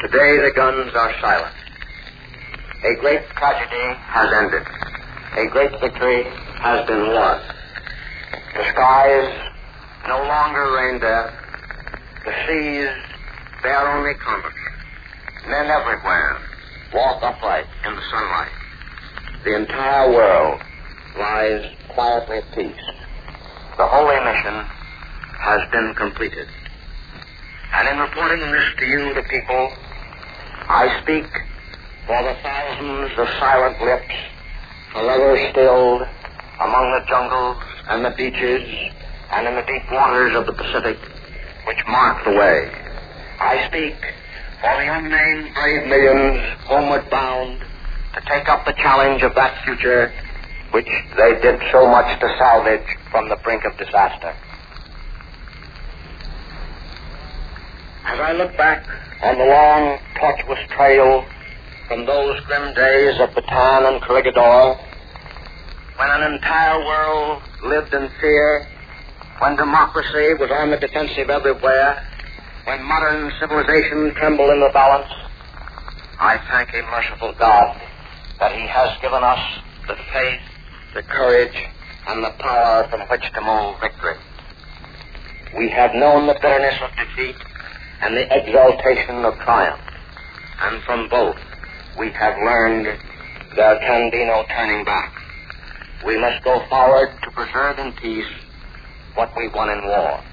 Today the guns are silent. A great tragedy has ended. A great victory has been won. The skies no longer rain death. The seas bear only comfort. Men everywhere walk upright in the sunlight. The entire world lies quietly at peace. The holy mission has been completed. And in reporting this to you, the people, I speak for the thousands of silent lips forever stilled among the jungles and the beaches and in the deep waters of the Pacific which mark the way. I speak for the unnamed brave millions homeward bound to take up the challenge of that future which they did so much to salvage from the brink of disaster. As I look back on the long, tortuous trail from those grim days of Bataan and Corregidor, when an entire world lived in fear, when democracy was on the defensive everywhere, when modern civilization trembled in the balance, I thank a merciful God that He has given us the faith, the courage, and the power from which to move victory. We have known the bitterness of defeat and the exaltation of triumph, and from both we have learned there can be no turning back. We must go forward to preserve in peace what we won in war.